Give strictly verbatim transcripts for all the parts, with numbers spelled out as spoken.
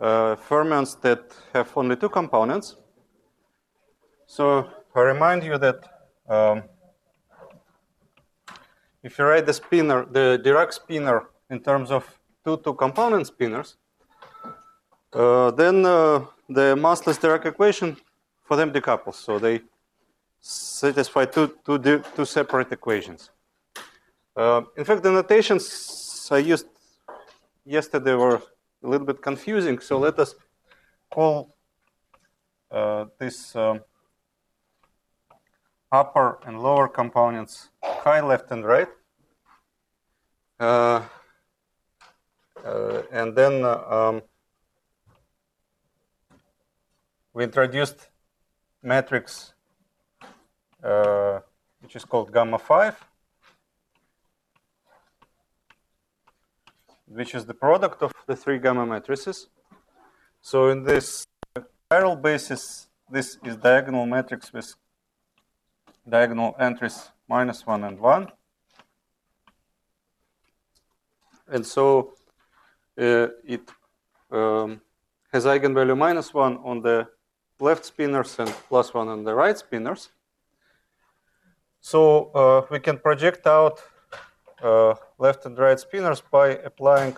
uh, fermions that have only two components. So I remind you that um, if you write the spinor, the Dirac spinor in terms of two two-component spinors, uh, then uh, the massless Dirac equation for them decouples. So they satisfy two, two, two separate equations. Uh, in fact, the notations I used yesterday were a little bit confusing. So let us call uh, this um, upper and lower components high left and right. Uh, uh, and then uh, um, we introduced matrix uh, which is called gamma five, which is the product of the three gamma matrices. So in this chiral basis, this is diagonal matrix with diagonal entries minus one and one. And so uh, it um, has eigenvalue minus one on the left spinors and plus one on the right spinors. So uh, we can project out uh, left and right spinors by applying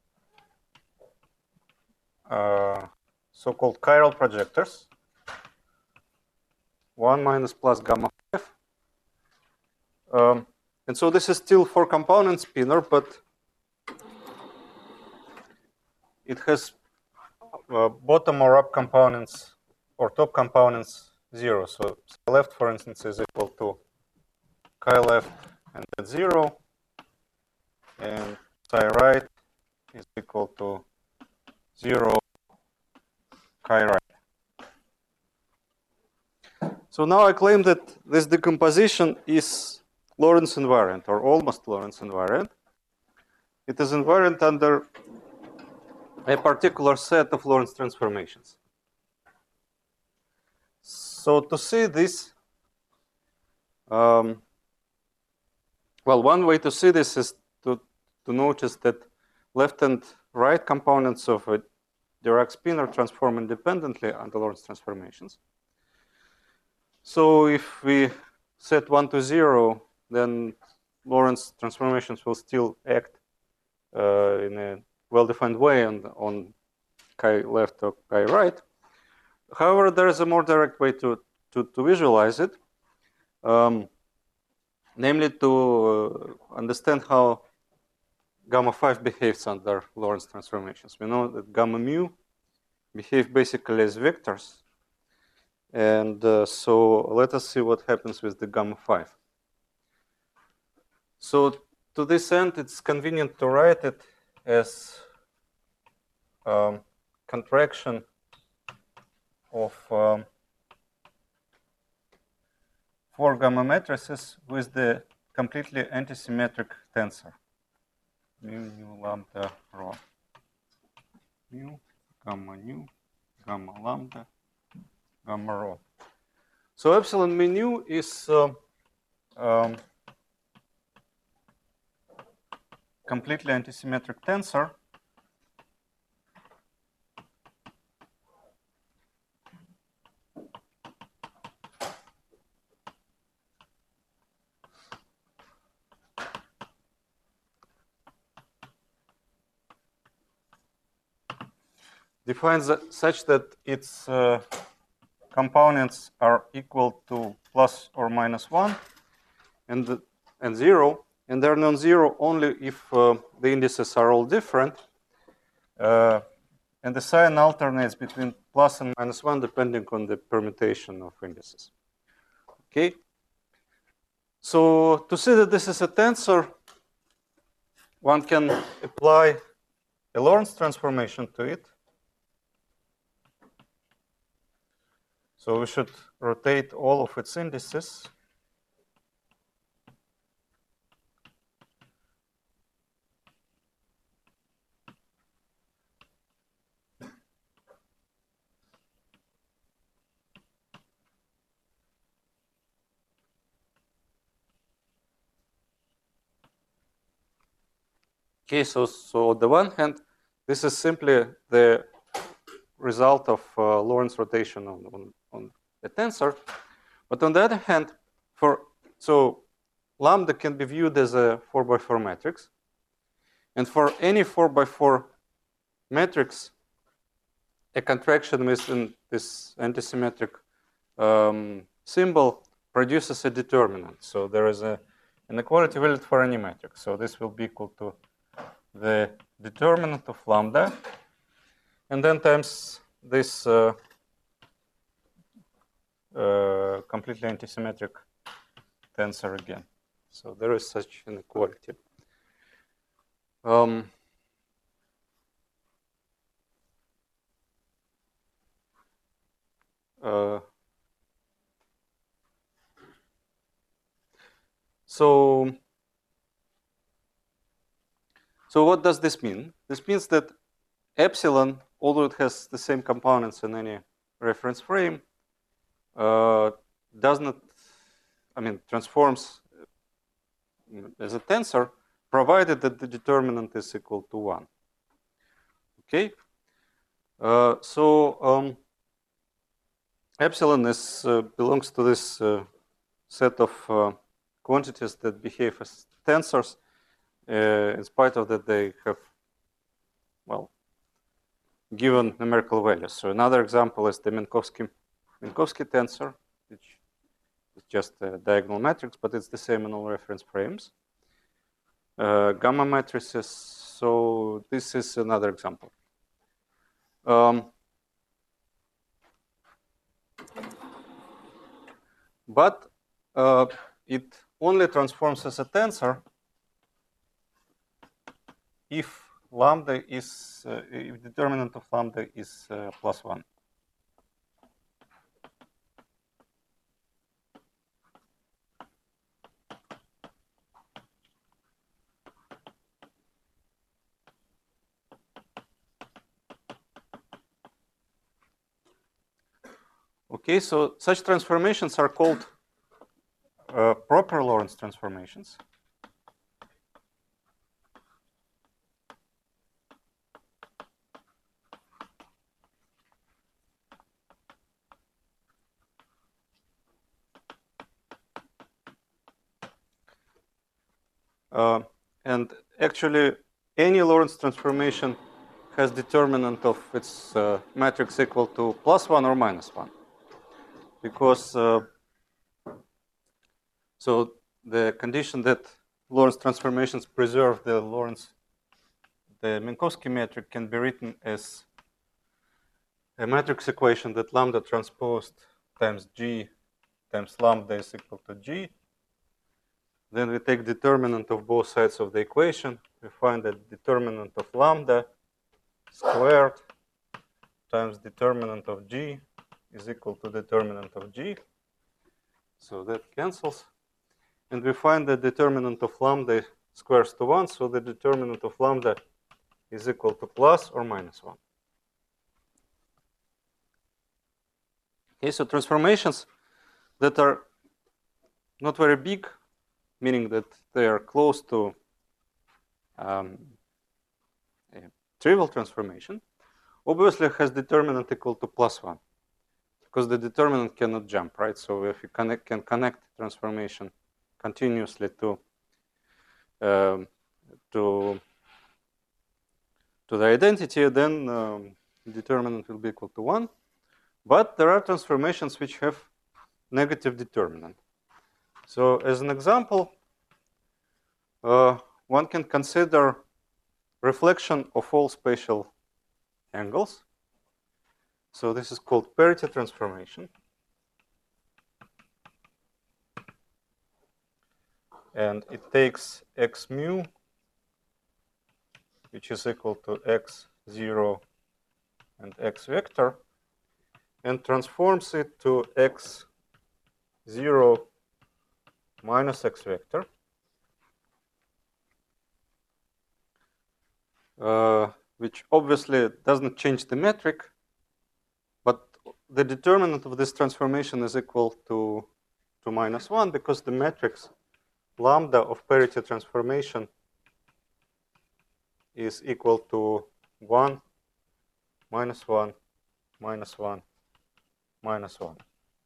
uh, so-called chiral projectors. one minus plus gamma five. Um, and so this is still four component spinor, but it has uh, bottom or up components or top components zero. So psi left, for instance, is equal to chi left and then zero, and psi right is equal to zero chi right. So now I claim that this decomposition is Lorentz invariant, or almost Lorentz invariant. It is invariant under a particular set of Lorentz transformations. So to see this, um, well, one way to see this is to, to notice that left and right components of a Dirac spinor transform independently under Lorentz transformations. So if we set one to zero, then Lorentz transformations will still act uh, in a well-defined way on, on chi left or chi right. However, there is a more direct way to, to, to visualize it, um, namely to uh, understand how gamma five behaves under Lorentz transformations. We know that gamma mu behave basically as vectors. And uh, so let us see what happens with the gamma five. So to this end, it's convenient to write it as um, contraction of um, four gamma matrices with the completely antisymmetric tensor. Mu, nu, lambda, rho. Mu, gamma nu, gamma lambda, gamma rho. So epsilon mu nu is uh, um, completely antisymmetric tensor. Defines such that its uh, components are equal to plus or minus one and, and zero, and they're non-zero only if uh, the indices are all different, uh, and the sign alternates between plus and minus one depending on the permutation of indices. Okay? So to see that this is a tensor, one can apply a Lorentz transformation to it. So we should rotate all of its indices. Okay, so, so on the one hand, this is simply the result of uh, Lorentz rotation on, on, on a tensor. But on the other hand, for so lambda can be viewed as a four by four matrix. And for any four by four matrix, a contraction within this antisymmetric um, symbol produces a determinant. So there is a, an equality valid for any matrix. So this will be equal to the determinant of lambda, and then times this uh, uh, completely antisymmetric tensor again. So there is such an equality. Um, uh, so, so what does this mean? This means that epsilon, although it has the same components in any reference frame, uh, does not, I mean, transforms as a tensor, provided that the determinant is equal to one. Okay? Uh, so um, epsilon is, uh, belongs to this uh, set of uh, quantities that behave as tensors, uh, in spite of that they have, well, given numerical values. So another example is the Minkowski, Minkowski tensor, which is just a diagonal matrix, but it's the same in all reference frames. Uh, gamma matrices, so this is another example. Um, but uh, it only transforms as a tensor if lambda is, uh, if determinant of lambda is uh, plus one. Okay, so such transformations are called uh, proper Lorentz transformations. Uh, and actually, any Lorentz transformation has determinant of its uh, matrix equal to plus one or minus one. Because, uh, so the condition that Lorentz transformations preserve the Lorentz, the Minkowski metric can be written as a matrix equation that lambda transposed times G times lambda is equal to G. Then we take determinant of both sides of the equation. We find that determinant of lambda squared times determinant of G is equal to determinant of G. So that cancels. And we find that determinant of lambda squares to one. So the determinant of lambda is equal to plus or minus one. Okay, so transformations that are not very big, meaning that they are close to um, a trivial transformation, obviously has determinant equal to plus one, because the determinant cannot jump, right? So if you connect, can connect transformation continuously to um, to to the identity, then um, determinant will be equal to one. But there are transformations which have negative determinant. So as an example, uh, one can consider reflection of all spatial angles. So this is called parity transformation. And it takes x mu, which is equal to x zero and x vector, and transforms it to x zero minus x vector. Uh, which obviously doesn't change the metric, but the determinant of this transformation is equal to, to minus one, because the matrix lambda of parity transformation is equal to one, minus one, minus one, minus one.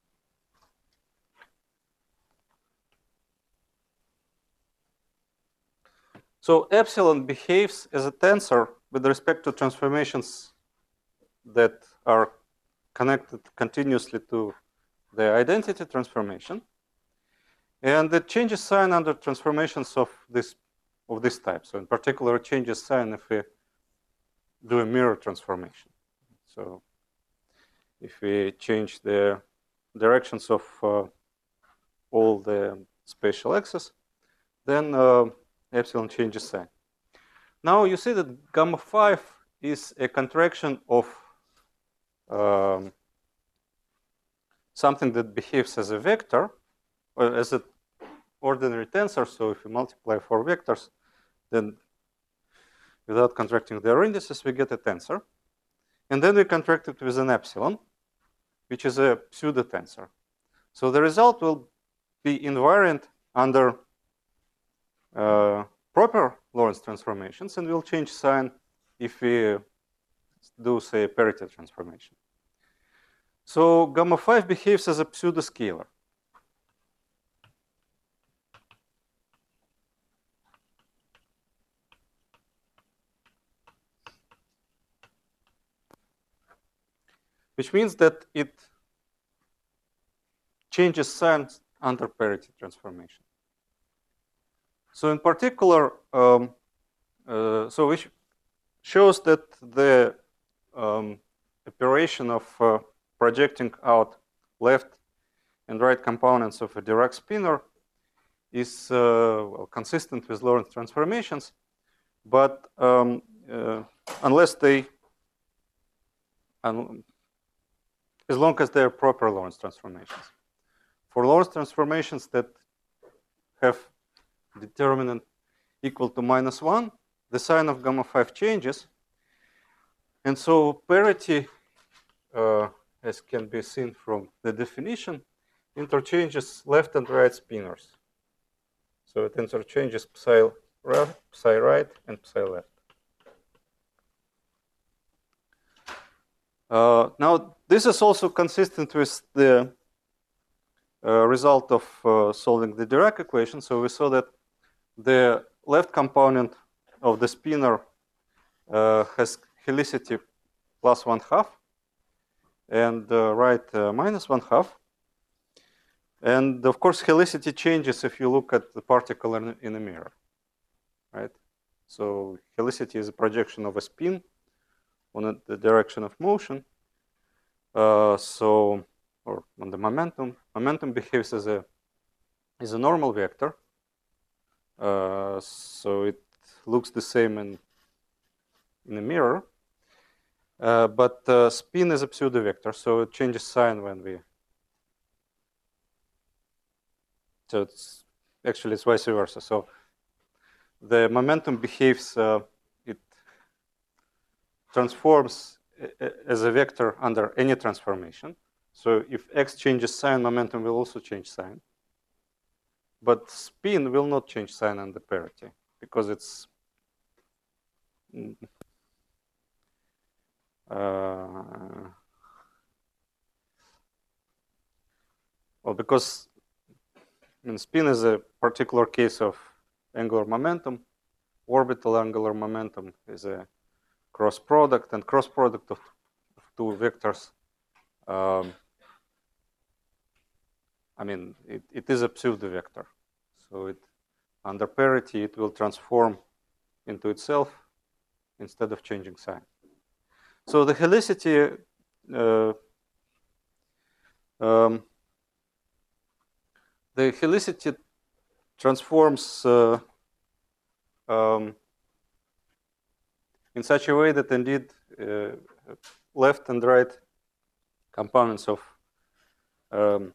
So epsilon behaves as a tensor with respect to transformations that are connected continuously to the identity transformation. And it changes sign under transformations of this, of this type. So in particular, it changes sign if we do a mirror transformation. So if we change the directions of uh, all the spatial axes, then uh, epsilon changes sign. Now you see that gamma five is a contraction of um, something that behaves as a vector, or as an ordinary tensor. So if we multiply four vectors, then without contracting their indices, we get a tensor. And then we contract it with an epsilon, which is a pseudo tensor. So the result will be invariant under uh, proper Lorentz transformations, and will change sign if we do, say, a parity transformation. So gamma five behaves as a pseudo scalar. Which means that it changes signs under parity transformation. So in particular, um, uh, so which shows that the um, operation of uh, projecting out left and right components of a Dirac spinor is uh, well, consistent with Lorentz transformations, but um, uh, unless they, um, as long as they are proper Lorentz transformations. For Lorentz transformations that have determinant equal to minus one, the sign of gamma five changes. And so parity, uh, as can be seen from the definition, interchanges left and right spinors. So it interchanges psi right, psi right and psi left. Uh, now, this is also consistent with the uh, result of uh, solving the Dirac equation. So we saw that the left component of the spinor uh, has helicity plus one half, and uh, right uh, minus one half. And of course, helicity changes if you look at the particle in, in a mirror, right? So helicity is a projection of a spin on a, the direction of motion. Uh, so, or on the momentum, momentum behaves as a is a normal vector. Uh, so it looks the same in in a mirror. Uh, but uh, spin is a pseudo vector, so it changes sign when we. So it's actually it's vice versa. So the momentum behaves, uh, it transforms as a vector under any transformation. So if x changes sign, momentum will also change sign. But spin will not change sign under parity because it's uh, well because I mean, spin is a particular case of angular momentum. Orbital angular momentum is a cross product, and cross product of, of two vectors. Um, I mean, it, it is a pseudo vector. So it, under parity, it will transform into itself instead of changing sign. So the helicity uh, um, the helicity transforms uh, um, in such a way that indeed uh, left and right components of um,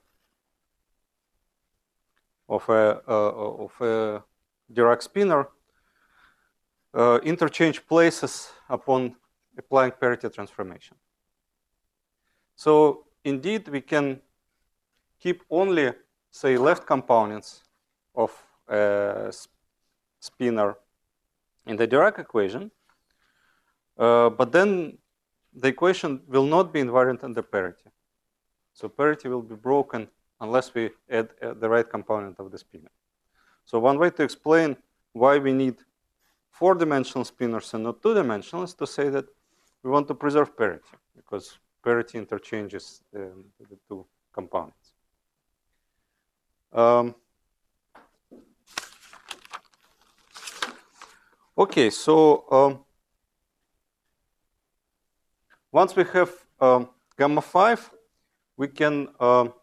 of a uh, of a Dirac spinor uh, interchange places upon applying parity transformation. So indeed, we can keep only, say, left components of a spinor in the Dirac equation, uh, but then the equation will not be invariant under parity. So parity will be broken unless we add uh, the right component of the spinner. So one way to explain why we need four-dimensional spinners and not two-dimensional is to say that we want to preserve parity, because parity interchanges the, the two components. Um, okay, so um, once we have um, gamma five, we can um,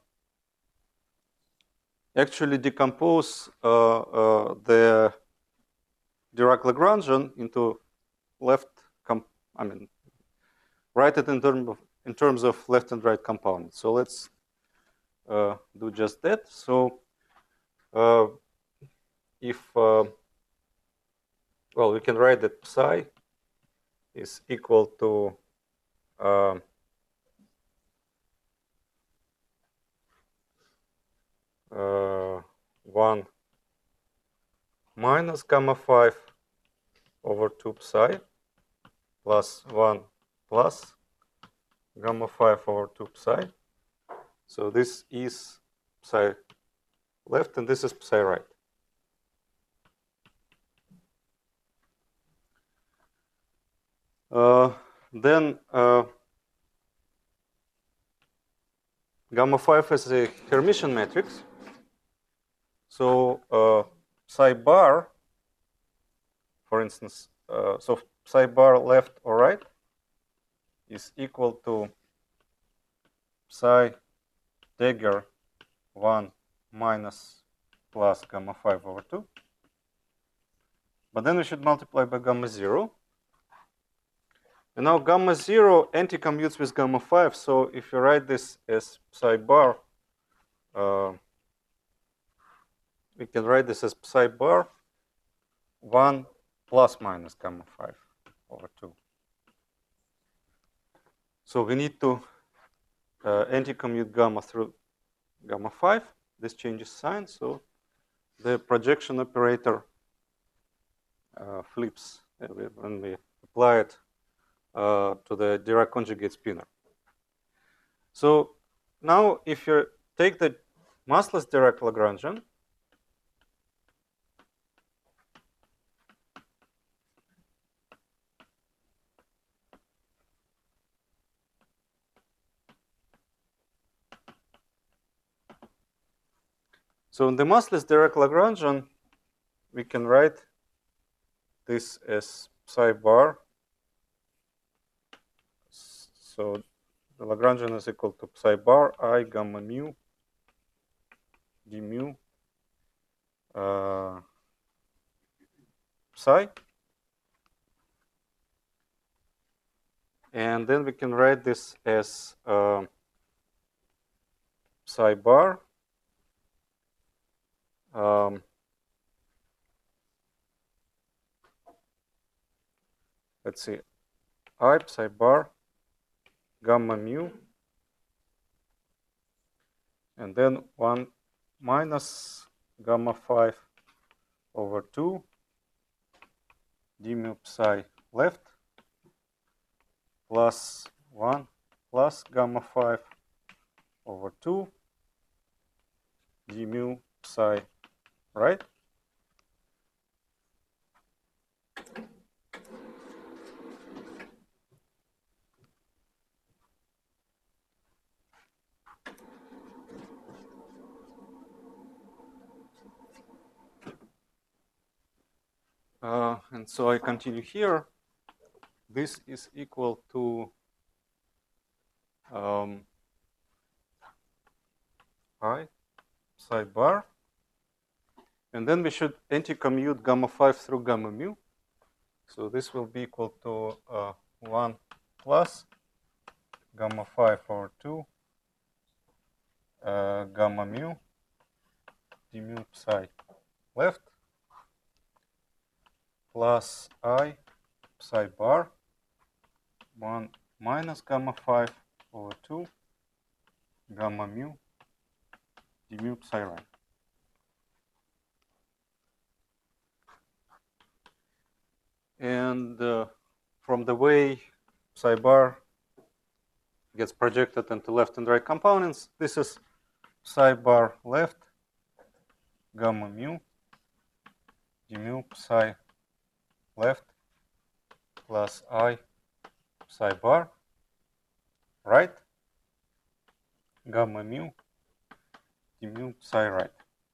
actually decompose uh, uh, the Dirac-Lagrangian into left, comp I mean, write it in, term of, in terms of left and right components. So let's uh, do just that. So uh, if, uh, well, we can write that psi is equal to uh, uh, one minus gamma five over two psi plus one plus gamma five over two psi. So this is psi left and this is psi right. Uh, then uh, gamma five is a Hermitian matrix. So uh, psi bar, for instance, uh, so psi bar left or right is equal to psi dagger one minus plus gamma five over two. But then we should multiply by gamma zero. And now gamma zero anti-commutes with gamma five. So if you write this as psi bar, uh, we can write this as psi bar one plus minus gamma five over two. So we need to uh, anti-commute gamma through gamma five. This changes sign, so the projection operator uh, flips when we apply it uh, to the Dirac conjugate spinner. So now if you take the massless Dirac Lagrangian, so in the massless Dirac Lagrangian, we can write this as psi bar. So the Lagrangian is equal to psi bar I gamma mu d mu uh, psi. And then we can write this as uh, psi bar um, let's see, I psi bar gamma mu, and then one minus gamma five over two d mu psi left plus one plus gamma five over two d mu psi right. Uh, and so I continue here. This is equal to um, I psi bar. And then we should anti-commute gamma five through gamma mu. So this will be equal to uh, one plus gamma five over two uh, gamma mu d mu psi left plus I psi bar one minus gamma five over two gamma mu d mu psi right. And uh, from the way psi bar gets projected into left and right components. This is psi bar left, gamma mu, d mu psi left plus I psi bar right, gamma mu, d mu psi right.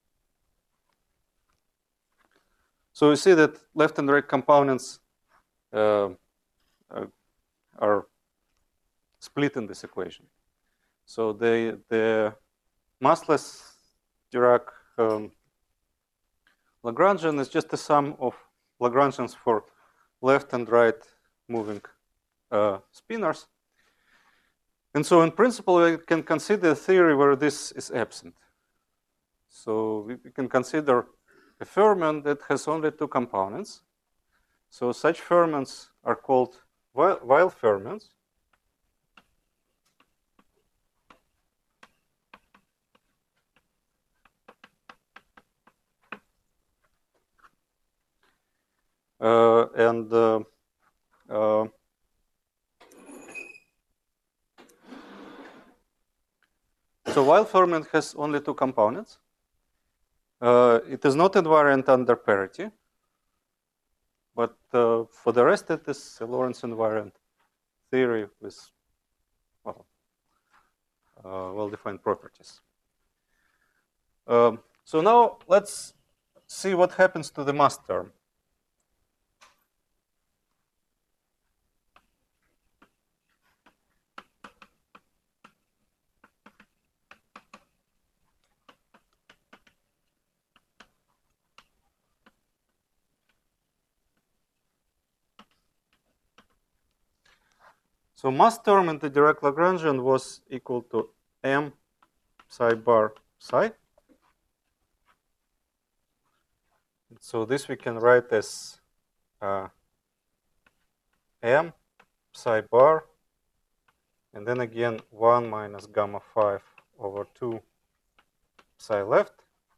So you see that left and right components uh, uh, are split in this equation. So the the massless Dirac um, Lagrangian is just a sum of Lagrangians for left and right moving uh, spinors. And so in principle, we can consider a theory where this is absent. So we can consider a fermion that has only two components. So such fermions are called Weyl fermions. Uh, and uh, uh, so Weyl fermion has only two components. Uh, it is not invariant under parity, but uh, for the rest, it is a Lorentz invariant theory with well, uh, well-defined properties. Um, so now let's see what happens to the mass term. So mass term in the Dirac Lagrangian was equal to m psi bar psi. So this we can write as uh, m psi bar, and then again one minus gamma five over two psi left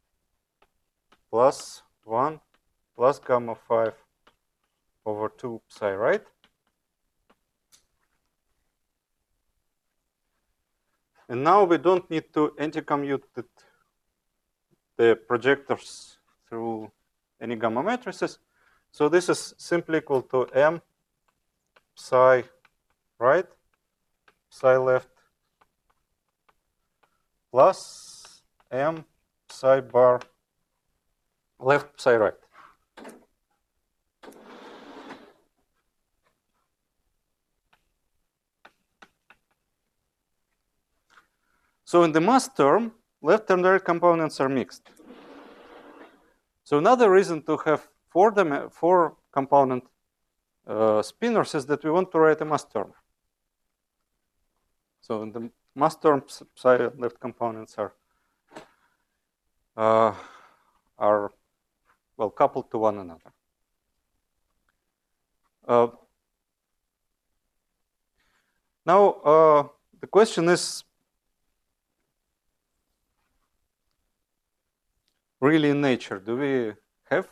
plus one plus gamma five over two psi right. And now we don't need to anti-commute the projectors through any gamma matrices. So this is simply equal to m psi right, psi left plus m psi bar left psi right. So in the mass term, left and right components are mixed. So another reason to have four, four component uh, spinors is that we want to write a mass term. So in the mass term, psi left components are uh, are well coupled to one another. Uh, now uh, the question is really in nature, do we have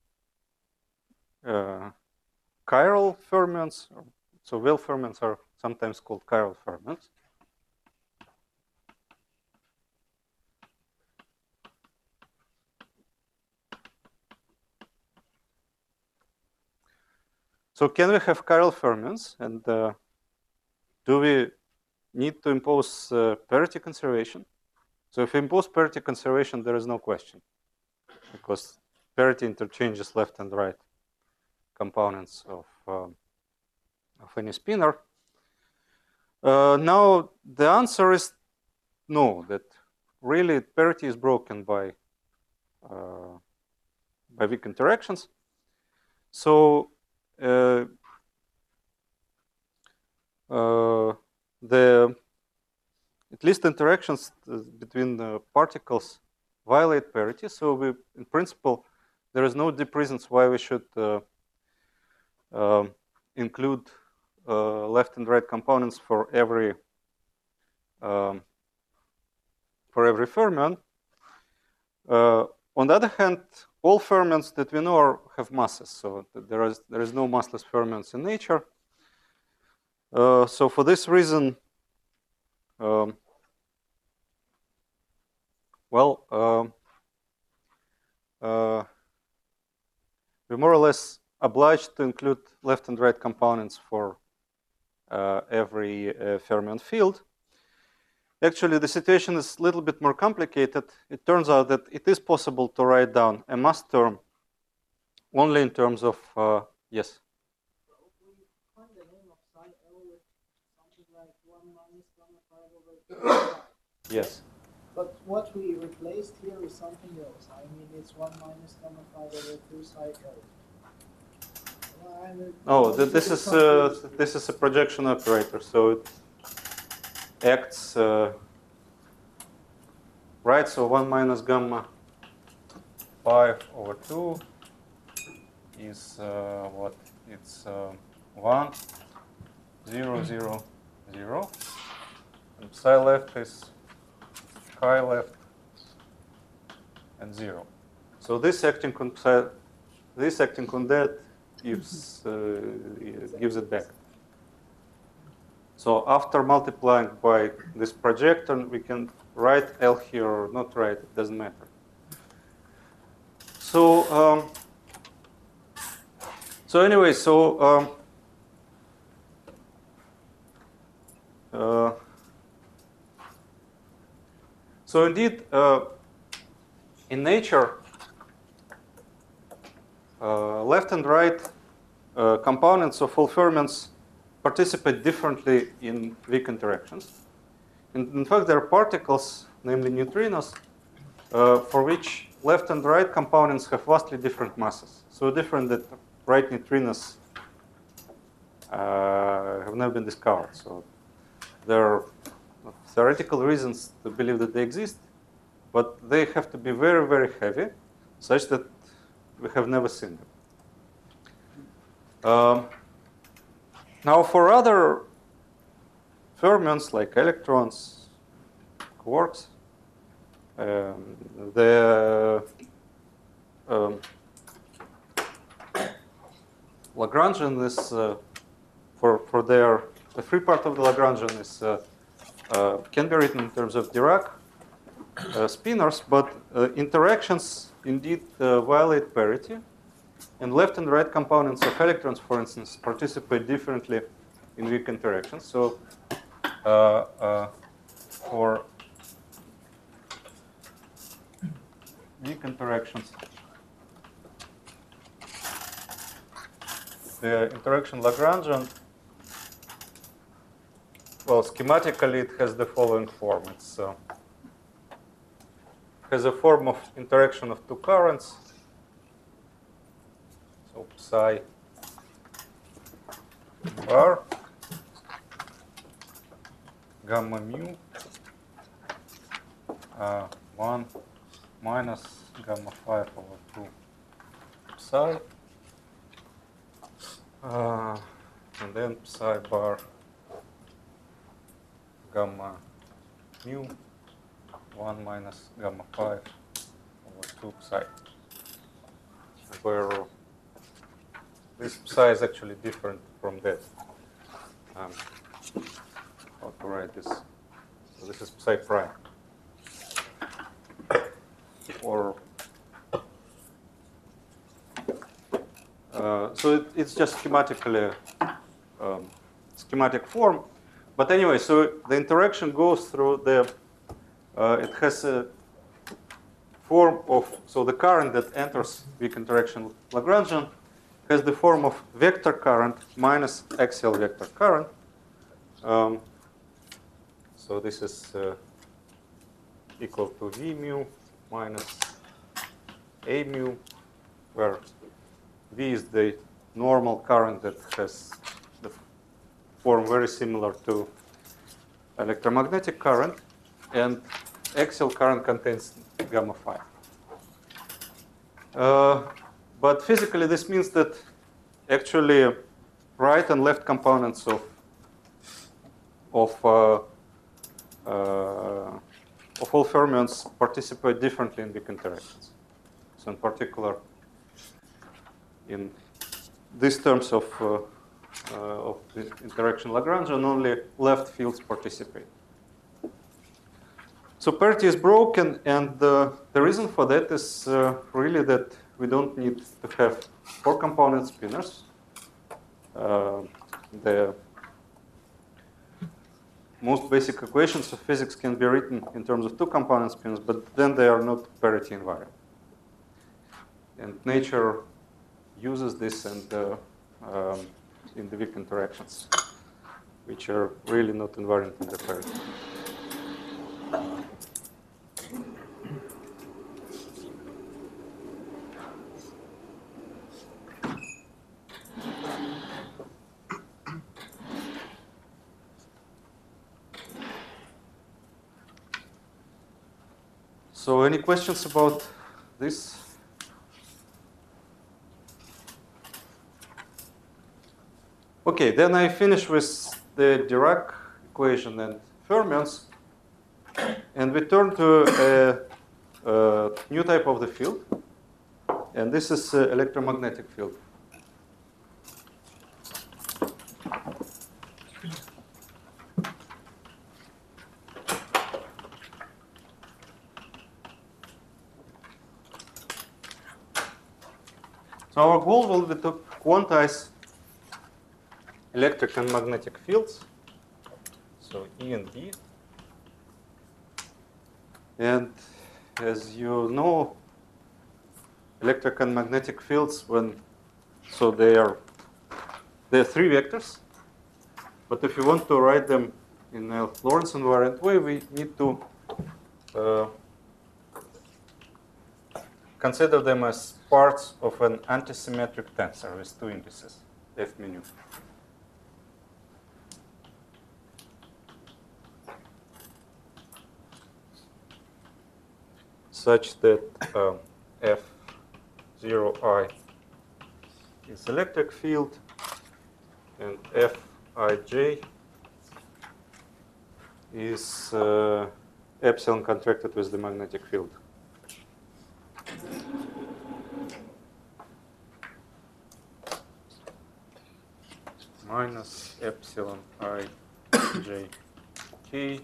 uh, chiral fermions? So Weyl fermions are sometimes called chiral fermions. So can we have chiral fermions, and uh, do we need to impose uh, parity conservation? So if we impose parity conservation, there is no question, because parity interchanges left and right components of, um, of any spinor. Uh, now, the answer is no, that really parity is broken by, uh, by weak interactions. So uh, uh, the at least interactions between the particles violate parity. So we, in principle, there is no deep reasons why we should uh, uh, include uh, left and right components for every um, for every fermion. Uh, on the other hand, all fermions that we know are, have masses. So there is there is no massless fermions in nature. Uh, so for this reason, Um, well, um, uh, we're more or less obliged to include left and right components for uh, every uh, fermion field. Actually, the situation is a little bit more complicated. It turns out that it is possible to write down a mass term only in terms of, uh, yes? So we find the name of psi L with something like one minus gamma five over two psi. Yes. But what we replaced here is something else. I mean, it's one minus gamma five over two psi L. Well, I mean, oh, th this is uh, this is a projection operator, so it acts uh, right. So one minus gamma five over two is uh, what? It's uh, one, zero, zero, zero, and psi left is chi left and zero. So this acting on psi, this acting on that gives uh, gives it back. So after multiplying by this projector, we can write L here or not write, it doesn't matter. So, um, so anyway, so um, uh, so indeed, uh, in nature, uh, left and right uh, components of all fermions participate differently in weak interactions. In, in fact, there are particles, namely neutrinos, uh, for which left and right components have vastly different masses. So different that right neutrinos uh, have never been discovered. So there are theoretical reasons to believe that they exist, but they have to be very, very heavy, such that we have never seen them. Um, now, for other fermions like electrons, quarks, um, the um, Lagrangian is uh, for for their the free part of the Lagrangian is uh, uh, can be written in terms of Dirac uh, spinors, but uh, interactions indeed uh, violate parity, and left and right components of electrons, for instance, participate differently in weak interactions. So uh, uh, for weak interactions, the interaction Lagrangian, well, schematically it has the following form. It's uh, has a form of interaction of two currents. So psi bar gamma mu uh, one minus gamma five over two psi, uh, and then psi bar gamma mu one minus gamma five over two psi, where this psi is actually different from that. Um, how to write this? So this is psi prime. Or uh, so it, it's just schematically um, schematic form. But anyway, so the interaction goes through the. Uh, it has a form of so the current that enters weak interaction Lagrangian has the form of vector current minus axial vector current. Um, so this is uh, equal to V mu minus A mu, where V is the normal current that has the form very similar to electromagnetic current, and axial current contains gamma five. Uh, but physically, this means that actually right and left components of of uh, uh, of all fermions participate differently in weak interactions. So in particular, in these terms of uh, uh, of the interaction Lagrangian, only left fields participate. So parity is broken, and uh, the reason for that is uh, really that we don't need to have four component spinors. Uh, the most basic equations of physics can be written in terms of two component spins, but then they are not parity invariant. And nature uses this and uh, um, in the weak interactions, which are really not invariant in the parity. So any questions about this? Okay, then I finish with the Dirac equation and fermions, and we turn to a, a new type of the field, and this is uh, electromagnetic field. So our goal will be to quantize electric and magnetic fields, so E and B. And as you know, electric and magnetic fields, when so they are they are three vectors. But if you want to write them in a Lorentz invariant way, we need to uh, consider them as parts of an antisymmetric tensor with two indices, F mu. Such that uh, F zero I is electric field and F I J is uh, epsilon contracted with the magnetic field. Minus epsilon I J K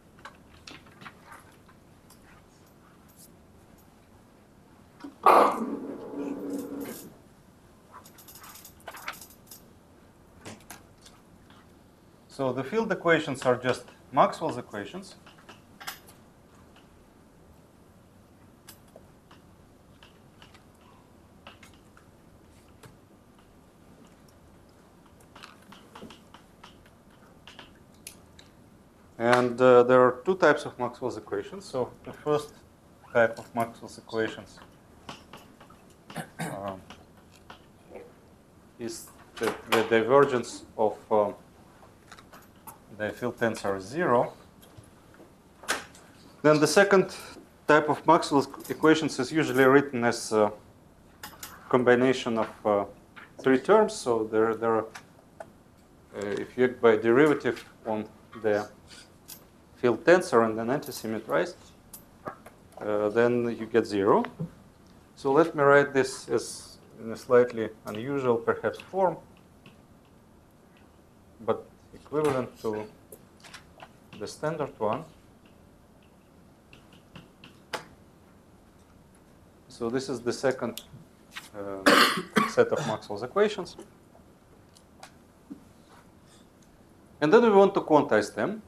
So the field equations are just Maxwell's equations. And uh, there are two types of Maxwell's equations. So the first type of Maxwell's equations um, is the, the divergence of um, the field tensor is zero. Then the second type of Maxwell's equations is usually written as a combination of uh, three terms. So there, there are, uh, if you act by derivative on the field tensor and then antisymmetrize, uh, then you get zero. So let me write this as in a slightly unusual, perhaps, form, but equivalent to the standard one. So this is the second uh, set of Maxwell's equations. And then we want to quantize them.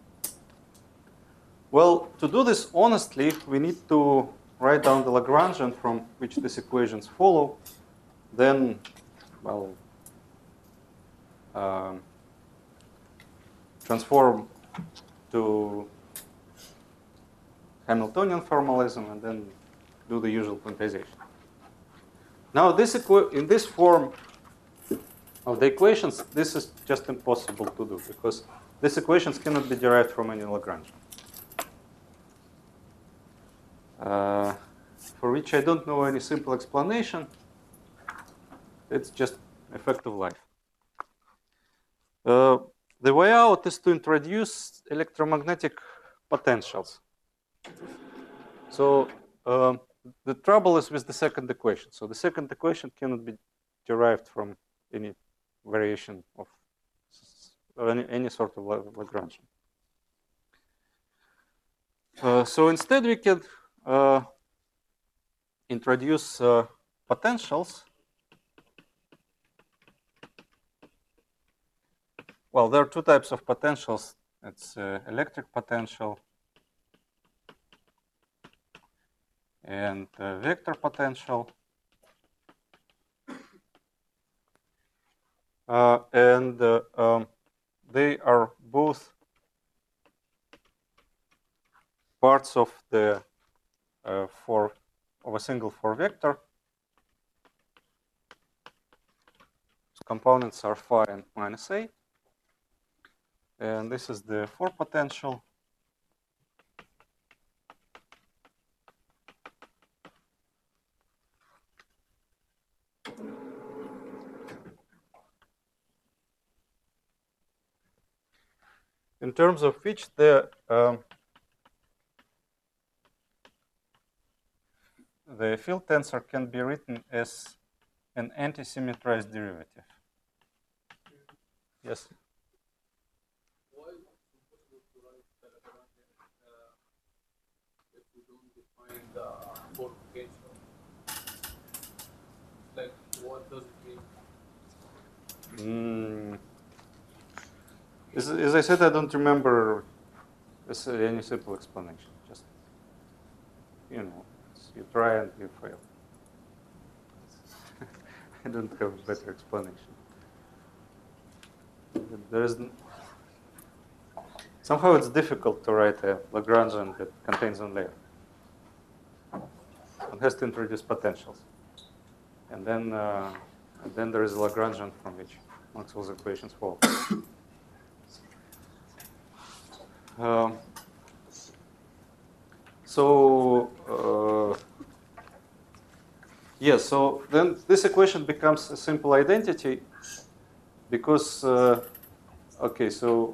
Well, to do this honestly, we need to write down the Lagrangian from which these equations follow. Then, well, um, transform to Hamiltonian formalism, and then do the usual quantization. Now, this equa in this form of the equations, this is just impossible to do because these equations cannot be derived from any Lagrangian. Uh, for which I don't know any simple explanation. It's just effect of life. Uh, the way out is to introduce electromagnetic potentials. So um, the trouble is with the second equation. So the second equation cannot be derived from any variation of any, any sort of Lagrangian. Uh, so instead, we can uh, introduce uh, potentials. Well, there are two types of potentials. It's uh, electric potential and uh, vector potential. Uh, and uh, um, they are both parts of the uh, four of a single four vector. Components are phi and minus a. And this is the four potential. In terms of which the um, the field tensor can be written as an anti-symmetrized derivative. Yes. Why is it impossible to write the Lagrangian uh, if we don't define the four potential? Like, what does it mean? Mm. As, as I said, I don't remember any simple explanation. Just, you know, you try and you fail. I don't have a better explanation. There is somehow it's difficult to write a Lagrangian that contains one layer. One has to introduce potentials, and then uh, and then there is a Lagrangian from which Maxwell's equations fall. Um, so uh, yes, so then this equation becomes a simple identity because uh, okay, so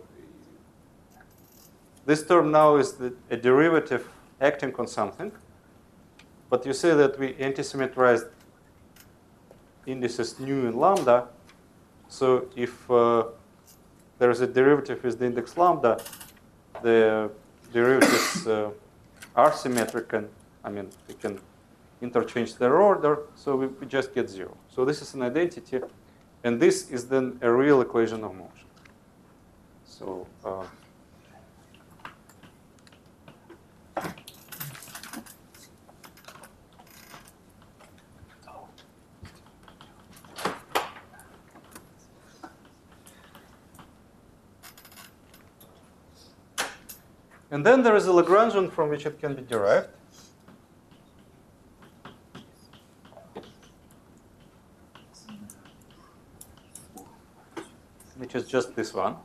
this term now is the, a derivative acting on something, but you say that we anti-symmetrized indices nu and lambda. So if uh, there is a derivative with the index lambda, the derivatives uh, are symmetric, and I mean we can interchange their order, so we, we just get zero. So this is an identity, and this is then a real equation of motion. So uh, and then there is a Lagrangian from which it can be derived. Which is just this one.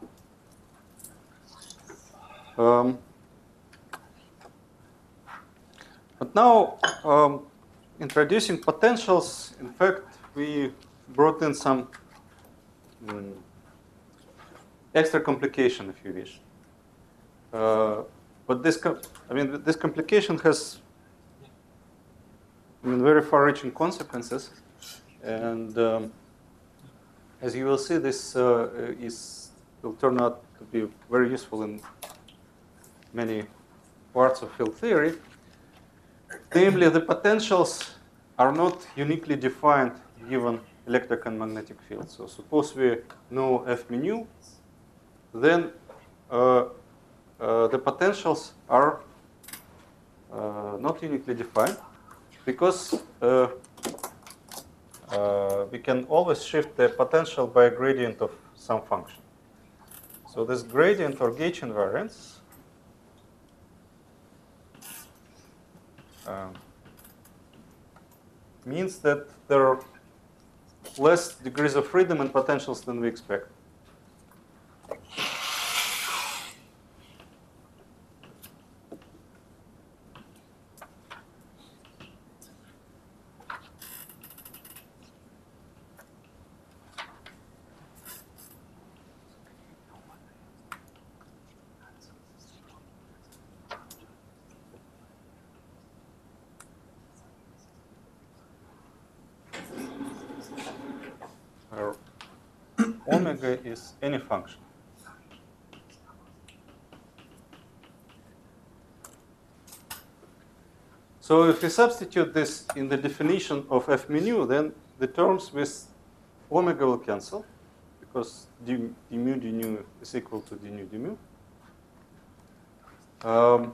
Um, but now, um, introducing potentials, in fact, we brought in some um, extra complication, if you wish. Uh, but this, I mean, this complication has, I mean, very far-reaching consequences, and um, as you will see, this uh, is will turn out to be very useful in many parts of field theory. Namely, the potentials are not uniquely defined given electric and magnetic fields. So suppose we know F mu, then uh, uh, the potentials are uh, not uniquely defined because uh, uh, we can always shift the potential by a gradient of some function. So this gradient or gauge invariance um, means that there are less degrees of freedom in potentials than we expect. Where omega is any function. So if we substitute this in the definition of f mu, then the terms with omega will cancel, because d, d mu d nu is equal to d nu d mu. Um,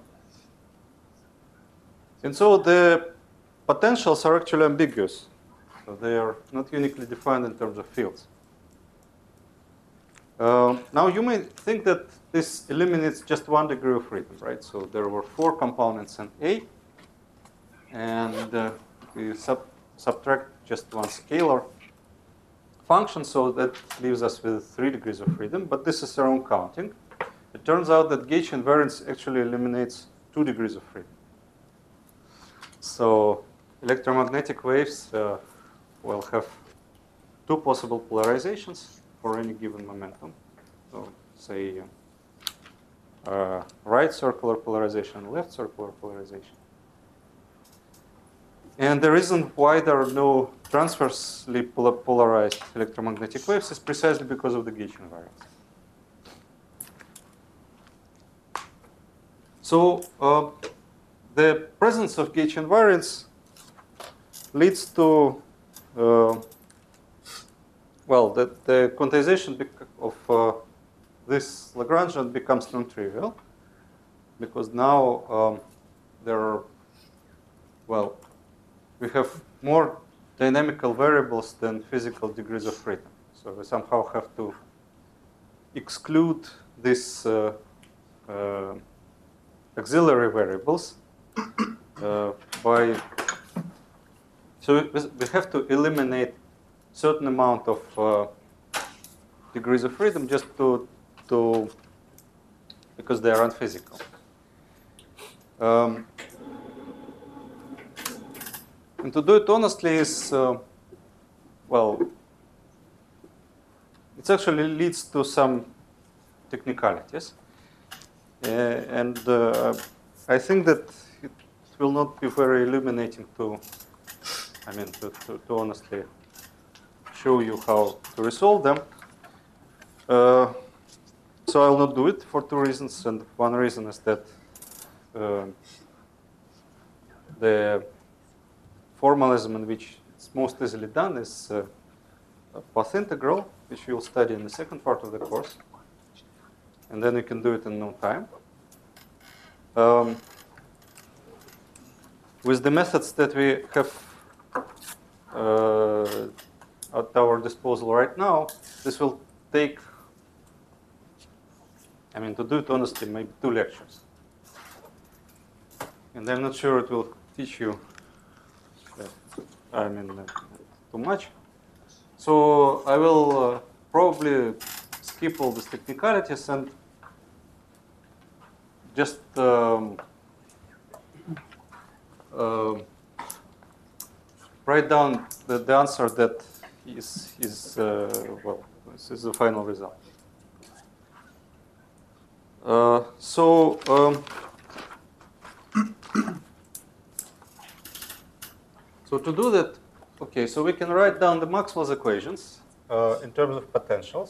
and so the potentials are actually ambiguous. So they are not uniquely defined in terms of fields. Um, now you may think that this eliminates just one degree of freedom, right? So there were four components in A, and uh, we sub subtract just one scalar function, so that leaves us with three degrees of freedom, but this is our own counting. It turns out that gauge invariance actually eliminates two degrees of freedom. So electromagnetic waves uh, will have two possible polarizations for any given momentum. So say uh, uh, right circular polarization, left circular polarization. And the reason why there are no transversely polarized electromagnetic waves is precisely because of the gauge invariance. So uh, the presence of gauge invariance leads to, uh, well, the, the quantization of uh, this Lagrangian becomes non-trivial, because now um, there are, well, we have more dynamical variables than physical degrees of freedom. So we somehow have to exclude these uh, uh, auxiliary variables uh, by, so we have to eliminate certain amount of uh, degrees of freedom just to, to because they are unphysical. Um, And to do it honestly is, uh, well, it actually leads to some technicalities. Uh, and uh, I think that it will not be very illuminating to, I mean, to, to, to honestly show you how to resolve them. Uh, so I'll not do it for two reasons. And one reason is that uh, the formalism in which it's most easily done is uh, a path integral, which we'll study in the second part of the course. And then we can do it in no time. Um, with the methods that we have uh, at our disposal right now, this will take, I mean, to do it honestly, maybe two lectures. And I'm not sure it will teach you I mean, uh, too much. So I will uh, probably skip all these technicalities and just um, uh, write down the, the answer that is, is uh, well, this is the final result. Uh, so, um, So to do that, okay, so we can write down the Maxwell's equations uh, in terms of potentials.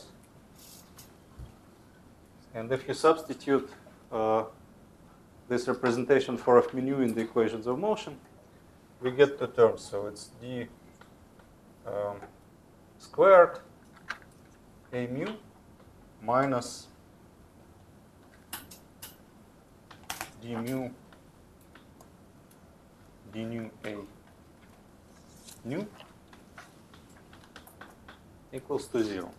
And if you substitute uh, this representation for f mu in the equations of motion, we get two terms. So it's d um, squared a mu minus d mu d nu a nu equals to zero.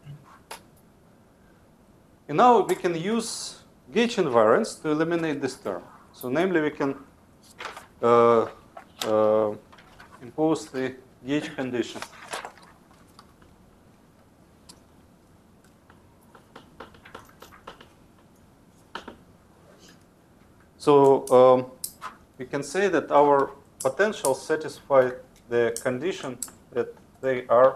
And now we can use gauge invariance to eliminate this term. So namely, we can uh, uh, impose the gauge condition. So um, we can say that our potentials satisfy the condition that they are,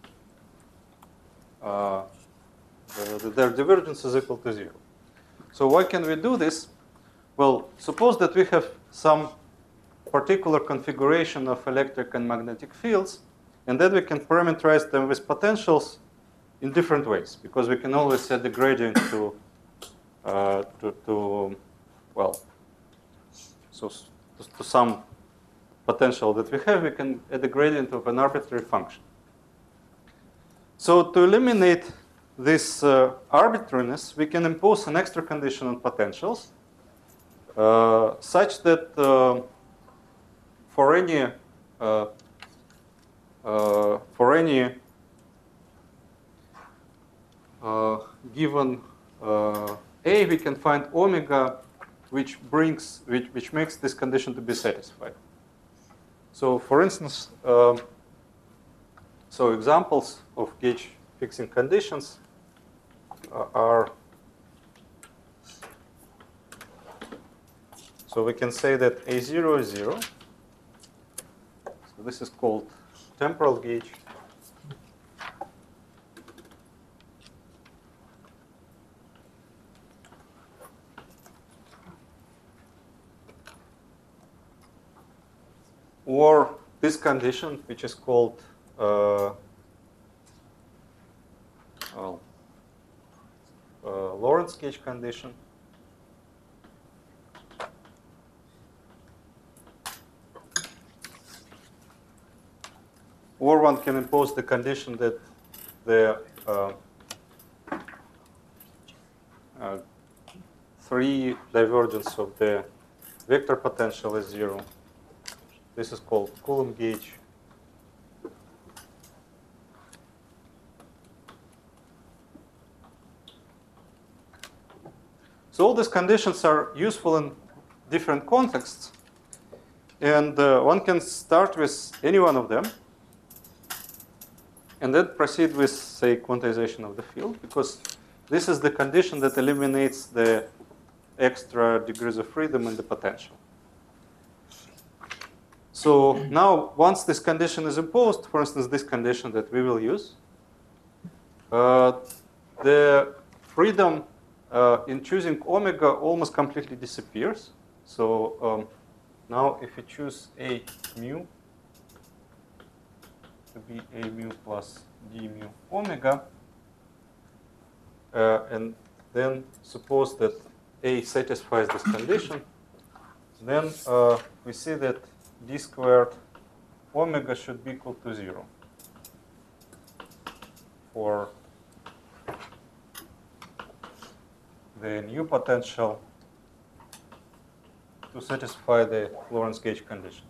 uh, the, their divergence is equal to zero. So why can we do this? Well, suppose that we have some particular configuration of electric and magnetic fields, and then we can parameterize them with potentials in different ways, because we can always set the gradient to, uh, to, to well, so to, to some potential that we have, we can add a gradient of an arbitrary function. So to eliminate this uh, arbitrariness, we can impose an extra condition on potentials uh, such that uh, for any uh, uh, for any uh, given uh, A, we can find omega which brings which which makes this condition to be satisfied. So, for instance, um, so examples of gauge fixing conditions uh, are. So we can say that A zero is zero. So this is called temporal gauge. Or this condition, which is called uh, well, uh, Lorentz gauge condition. Or one can impose the condition that the uh, uh, three divergence of the vector potential is zero. This is called Coulomb gauge. So all these conditions are useful in different contexts. And uh, one can start with any one of them and then proceed with, say, quantization of the field, because this is the condition that eliminates the extra degrees of freedom in the potential. So now, once this condition is imposed, for instance, this condition that we will use, uh, the freedom uh, in choosing omega almost completely disappears. So um, now if you choose A mu to be A mu plus D mu omega, uh, and then suppose that A satisfies this condition, then uh, we see that D squared omega should be equal to zero for the new potential to satisfy the Lorentz gauge condition.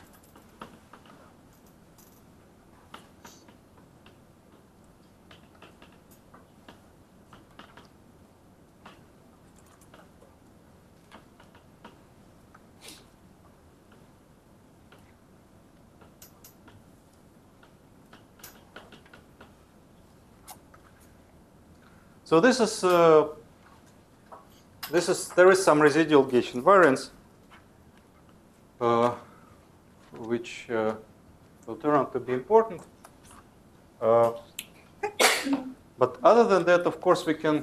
So this is uh, this is there is some residual gauge invariance, uh, which uh, will turn out to be important. Uh, but other than that, of course, we can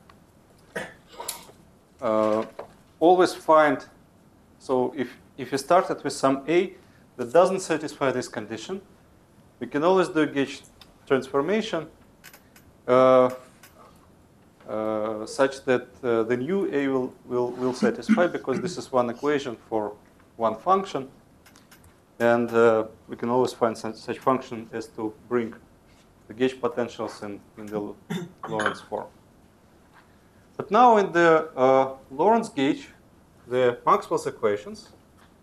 uh, always find. So if if you started with some A that doesn't satisfy this condition, we can always do a gauge transformation. Uh, Uh, such that uh, the new A will, will, will satisfy, because this is one equation for one function. And uh, we can always find such, such function as to bring the gauge potentials in, in the Lorentz form. But now in the uh, Lorentz gauge, the Maxwell's equations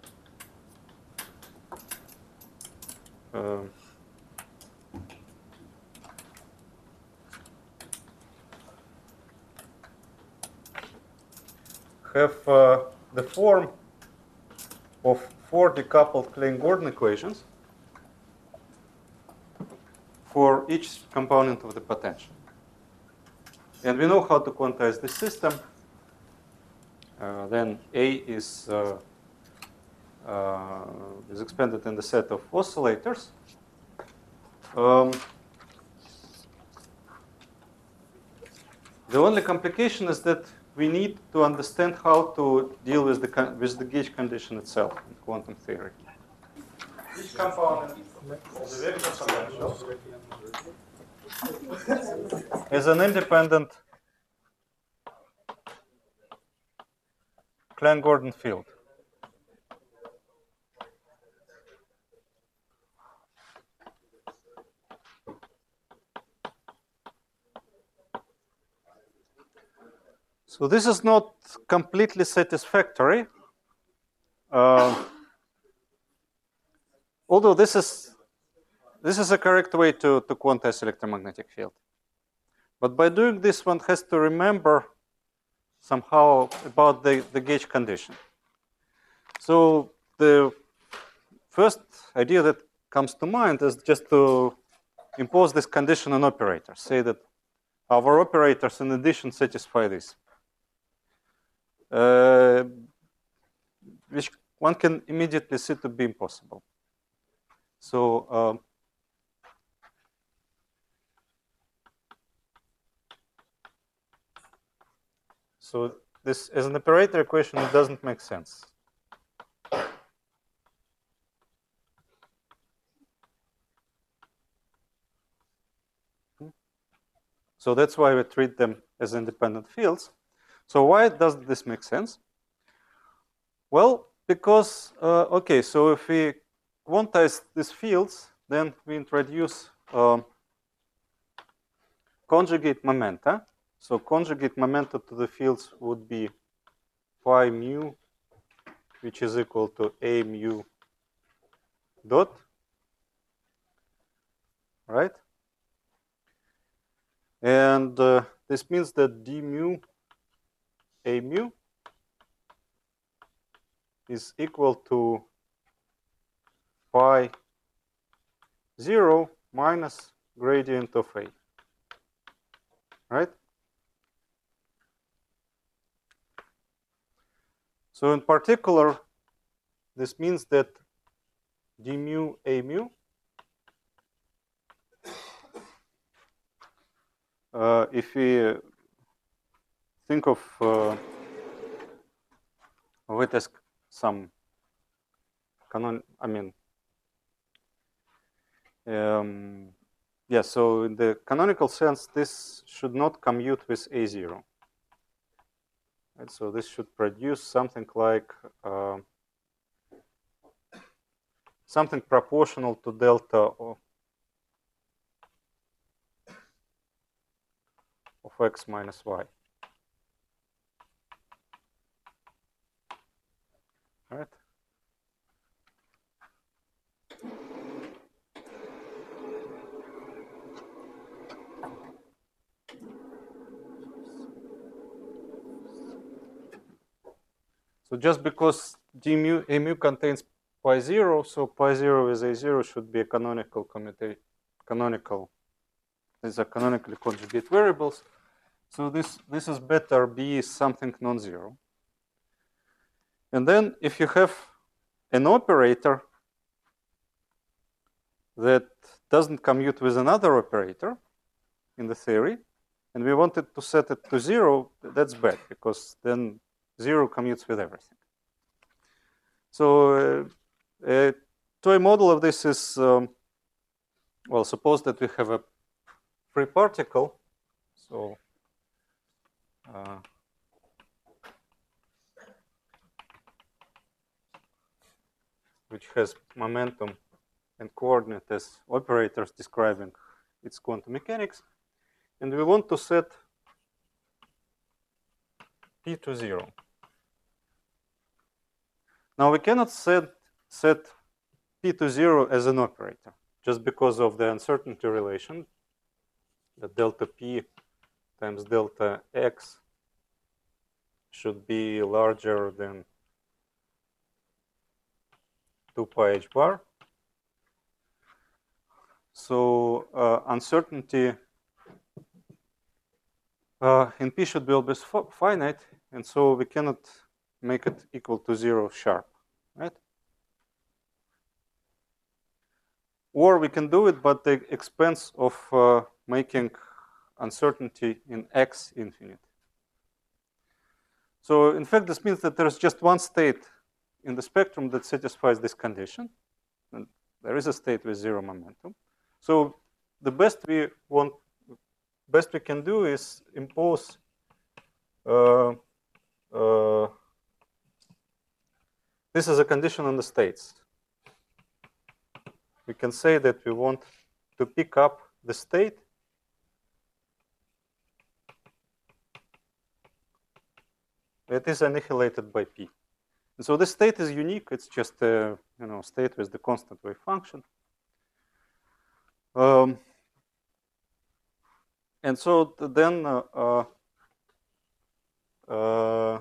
uh, have uh, the form of four decoupled Klein-Gordon equations for each component of the potential. And we know how to quantize the system. Uh, then A is, uh, uh, is expanded in the set of oscillators. Um, the only complication is that we need to understand how to deal with the with the gauge condition itself in quantum theory. Each component of the vector potential is an independent Klein-Gordon field. So this is not completely satisfactory. Uh, although this is this is a correct way to, to quantize electromagnetic field. But by doing this, one has to remember somehow about the, the gauge condition. So the first idea that comes to mind is just to impose this condition on operators. Say that our operators, in addition, satisfy this. Uh, which one can immediately see to be impossible. So um, so this as an operator equation, it doesn't make sense. So that's why we treat them as independent fields. So why does this make sense? Well, because, uh, okay, so if we quantize these fields, then we introduce um, conjugate momenta. So conjugate momenta to the fields would be phi mu, which is equal to a mu dot, right? And uh, this means that d mu a mu is equal to phi zero minus gradient of a, right? So in particular, this means that d mu a mu uh, if we think of, uh, of it as some canon, I mean, um, yeah, so in the canonical sense, this should not commute with a zero. Right, so this should produce something like uh, something proportional to delta of, of x minus y. Right? So just because d mu a mu contains pi zero, so pi zero with a zero should be a canonical commutation. Canonical. These are canonically conjugate variables. So this this is better b is something non-zero. And then if you have an operator that doesn't commute with another operator in the theory, and we wanted to set it to zero, that's bad because then zero commutes with everything. So uh, a toy model of this is, um, well, suppose that we have a free particle. So uh, which has momentum and coordinate as operators describing its quantum mechanics. And we want to set p to zero. Now we cannot set, set p to zero as an operator, just because of the uncertainty relation, that delta p times delta x should be larger than two pi h bar. So uh, uncertainty uh, in p should be always finite, and so we cannot make it equal to zero sharp, right? Or we can do it, but at the expense of uh, making uncertainty in x infinite. So in fact, this means that there's just one state in the spectrum that satisfies this condition. And there is a state with zero momentum. So the best we want, best we can do is impose uh, uh, this is a condition on the states. We can say that we want to pick up the state it is annihilated by P. And so this state is unique. It's just a you know state with the constant wave function. Um, and so then uh, uh, uh,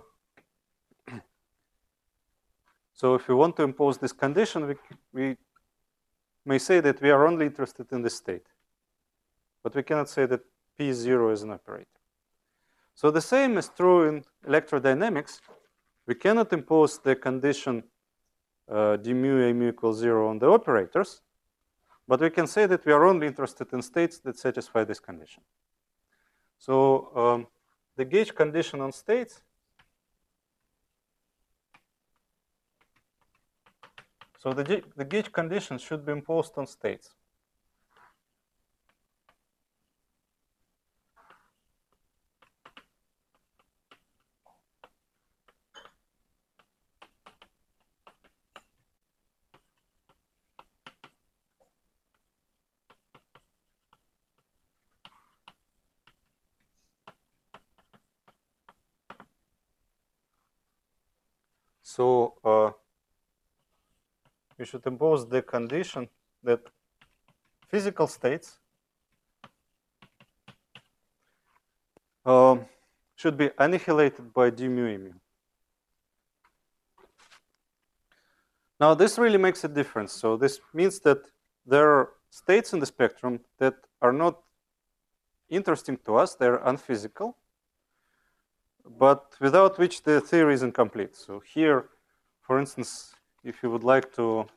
so if we want to impose this condition, we we may say that we are only interested in this state, but we cannot say that P zero is an operator. So the same is true in electrodynamics. We cannot impose the condition uh, d mu a mu equals zero on the operators, but we can say that we are only interested in states that satisfy this condition. So um, the gauge condition on states, so the, the gauge condition should be imposed on states. So uh, we should impose the condition that physical states uh, should be annihilated by d mu a mu. Now this really makes a difference. So this means that there are states in the spectrum that are not interesting to us, they're unphysical, but without which the theory is incomplete. So here, for instance, if you would like to,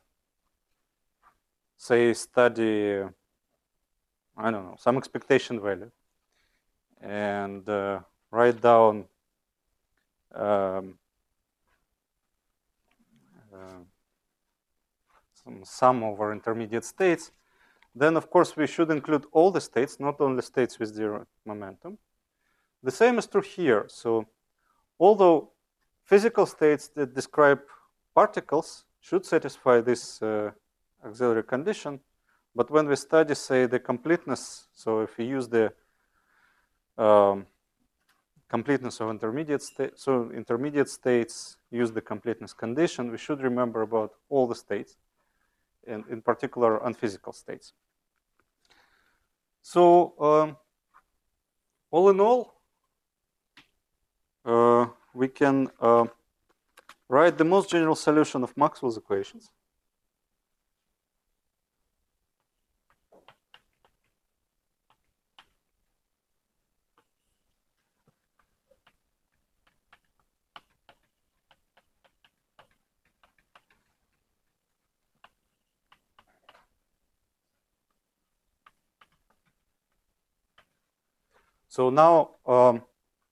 say, study, I don't know, some expectation value, and uh, write down um, uh, some sum over intermediate states, then of course we should include all the states, not only states with zero momentum. The same is true here. So although physical states that describe particles should satisfy this uh, auxiliary condition, but when we study, say, the completeness, so if we use the um, completeness of intermediate states, so intermediate states use the completeness condition, we should remember about all the states, and in particular unphysical states. So um, all in all, uh, we can uh, write the most general solution of Maxwell's equations. So now um,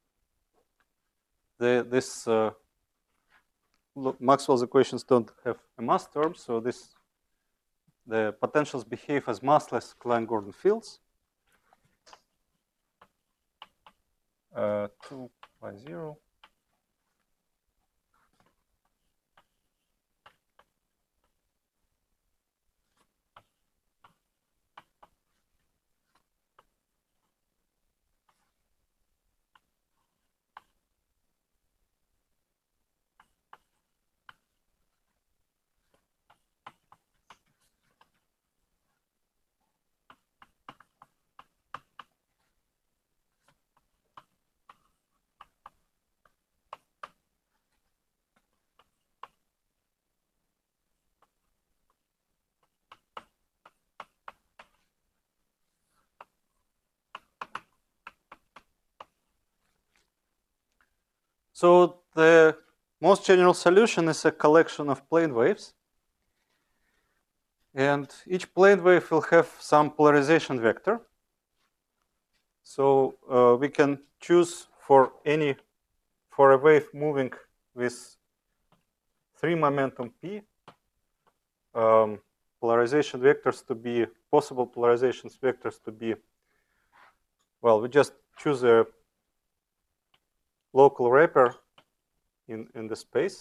the, this uh, Maxwell's equations don't have a mass term, so this the potentials behave as massless Klein-Gordon fields. Uh, two by zero. So the most general solution is a collection of plane waves. And each plane wave will have some polarization vector. So uh, we can choose for any, for a wave moving with three momentum p, um, polarization vectors to be, possible polarizations vectors to be, well, we just choose a local wrapper in, in the space.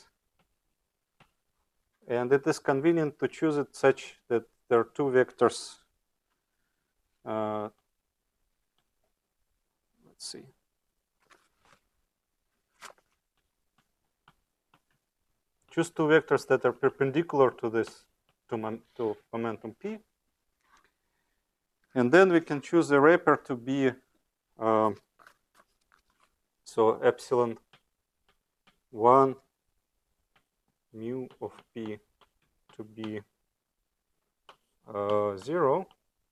And it is convenient to choose it such that there are two vectors. Uh, let's see. choose two vectors that are perpendicular to this, to, mom, to momentum p. And then we can choose a wrapper to be, um, so epsilon one mu of p to be uh, zero,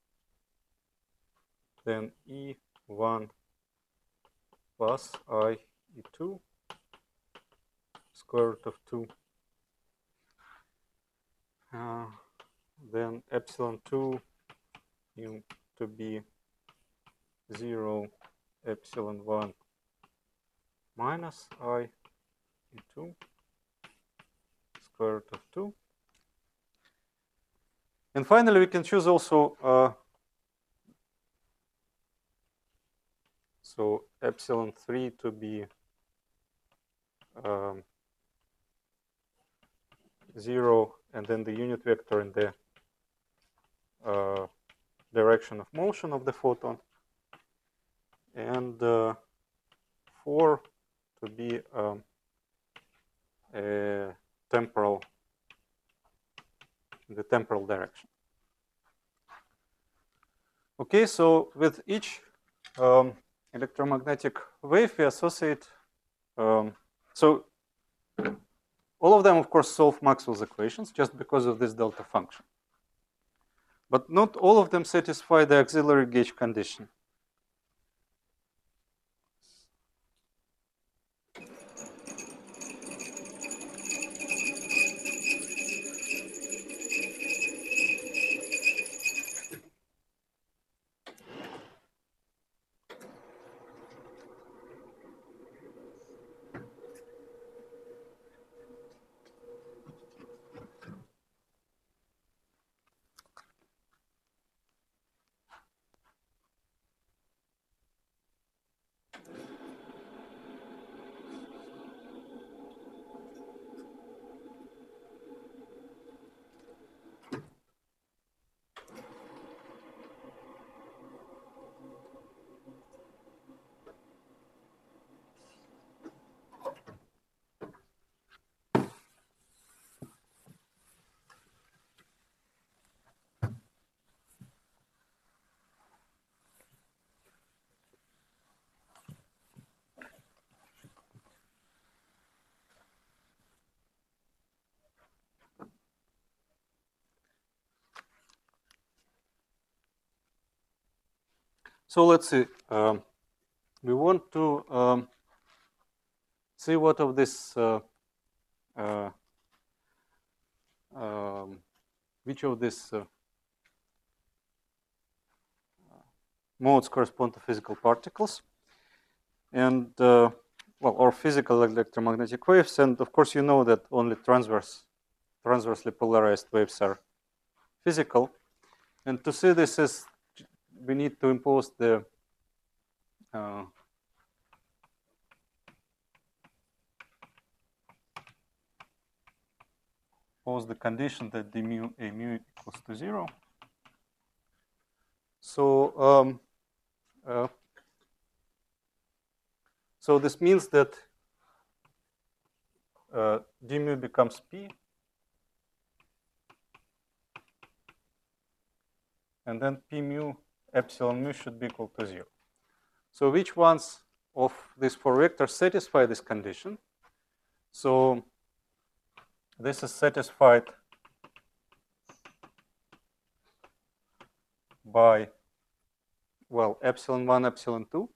then E one plus I E two square root of two, uh, then epsilon two mu to be zero, epsilon one minus I E two square root of two. And finally, we can choose also, uh, so epsilon three to be um, zero, and then the unit vector in the uh, direction of motion of the photon, and uh, four to be um, a temporal, the temporal direction. Okay, so with each um, electromagnetic wave, we associate, um, so all of them, of course, solve Maxwell's equations just because of this delta function. But not all of them satisfy the auxiliary gauge condition. So let's see. Um, we want to um, see what of this, uh, uh, um, which of these uh, modes correspond to physical particles, and uh, well, or physical electromagnetic waves. And of course, you know that only transverse, transversely polarized waves are physical. And to see this, is we need to impose the uh, impose the condition that d mu a mu equals to zero. So um, uh, so this means that uh, d mu becomes p, and then p mu epsilon mu should be equal to zero. So which ones of these four vectors satisfy this condition? So this is satisfied by, well, epsilon one, epsilon two.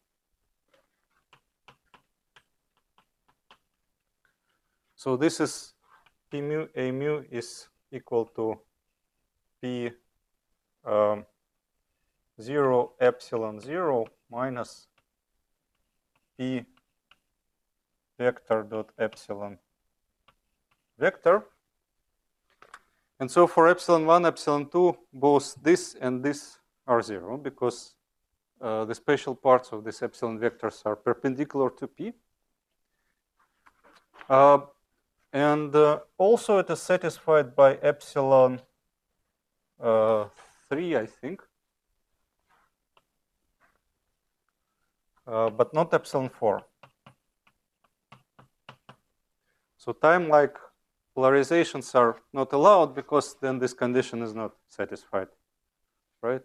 So this is p mu a mu is equal to p um, zero epsilon zero minus p vector dot epsilon vector. And so for epsilon one, epsilon two, both this and this are zero because uh, the spatial parts of these epsilon vectors are perpendicular to p. Uh, and uh, also it is satisfied by epsilon uh, three, I think, uh, but not epsilon four. So time like polarizations are not allowed because then this condition is not satisfied, right?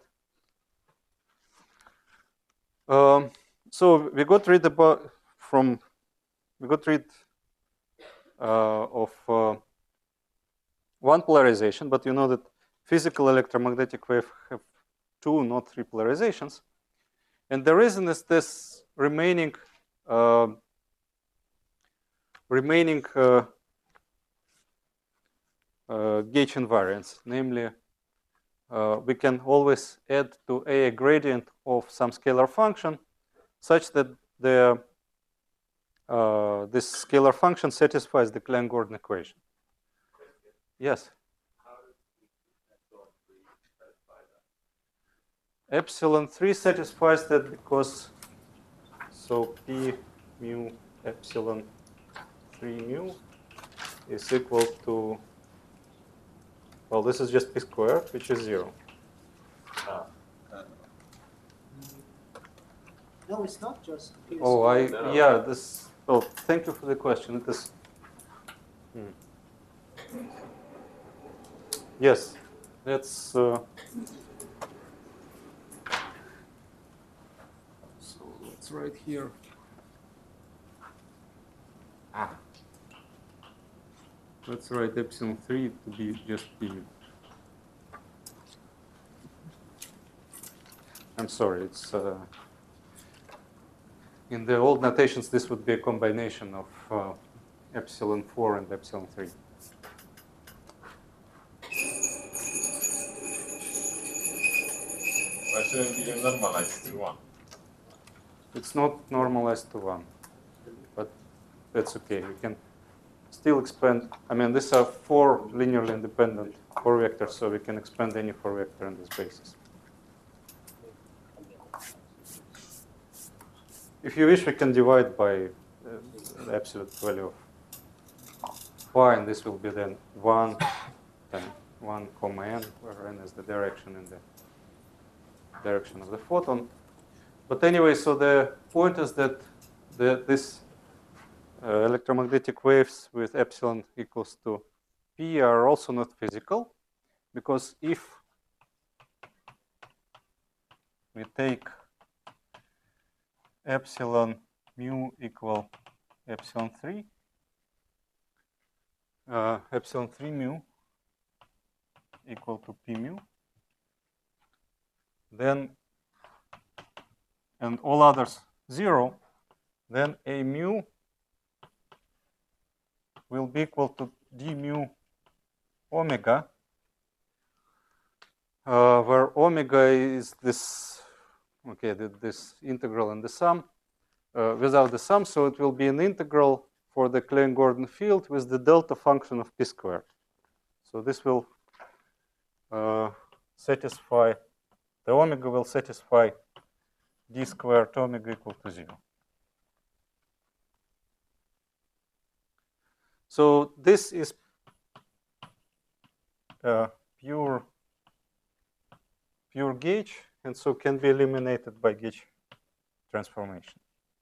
Um, so we got rid about from we got rid uh, of uh, one polarization, but you know that physical electromagnetic wave have two, not three polarizations, and the reason is this remaining uh, remaining uh, uh, gauge invariance, namely. Uh, we can always add to A a gradient of some scalar function such that the uh, this scalar function satisfies the Klein-Gordon equation. Yes? Epsilon three satisfies that because so P mu epsilon three mu is equal to, well, this is just P squared, which is zero. Ah, No, it's not just. P Oh, I, No. yeah, this, oh, thank you for the question. It is, hmm. Yes, that's, uh, so let's write here. Ah. Let's write epsilon three to be just P. I'm sorry, it's, uh, in the old notations, this would be a combination of uh, epsilon four and epsilon three. why shouldn't it be normalized to one? It's not normalized to one, but that's okay. We can still expand. I mean, these are four linearly independent four vectors, so we can expand any four vector on this basis. If you wish, we can divide by uh, the absolute value of phi, and this will be then one, then one comma n, where n is the direction in the direction of the photon. But anyway, so the point is that the, this uh, electromagnetic waves with epsilon equals to p are also not physical, because if we take epsilon mu equal epsilon three, uh, epsilon three mu equal to p mu, then, and all others zero, then a mu will be equal to d mu omega, uh, where omega is this, okay, the, this integral and the sum, uh, without the sum, so it will be an integral for the Klein-Gordon field with the delta function of p squared. So this will uh, satisfy, the omega will satisfy d squared omega equal to zero. So this is uh, pure, pure gauge, and so can be eliminated by gauge transformation.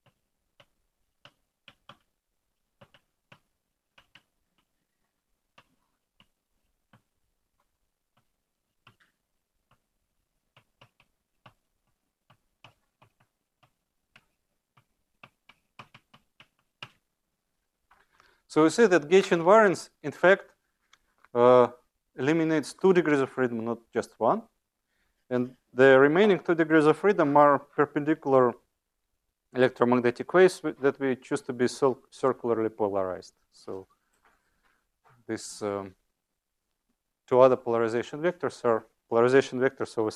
So we see that gauge invariance, in fact, uh, eliminates two degrees of freedom, not just one. And the remaining two degrees of freedom are perpendicular electromagnetic waves that we choose to be circularly polarized. So these um, two other polarization vectors are polarization vectors of,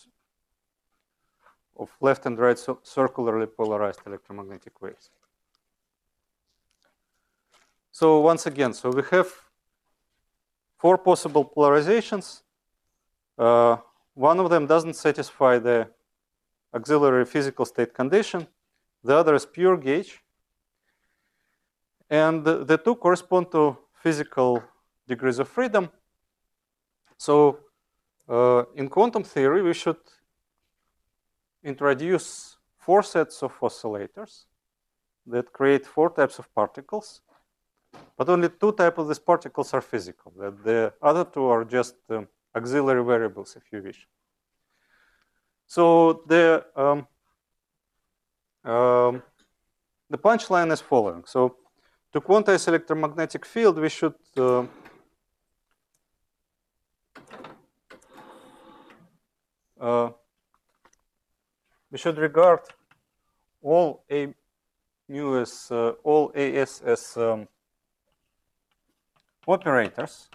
a, of left and right circularly polarized electromagnetic waves. So once again, so we have four possible polarizations. Uh, one of them doesn't satisfy the auxiliary physical state condition. The other is pure gauge. And the, the two correspond to physical degrees of freedom. So uh, in quantum theory, we should introduce four sets of oscillators that create four types of particles. But only two types of these particles are physical. The, the other two are just um, auxiliary variables, if you wish. So the um, um, the punchline is following. So to quantize electromagnetic field, we should uh, uh, we should regard all a mu as uh, all as as um, operators.